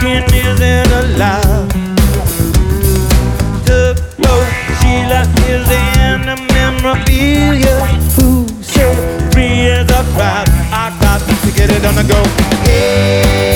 talking isn't allowed. Tugboat Sheila is in the memorabilia. Who so free as a crowd? I got to get it on the go. Hey.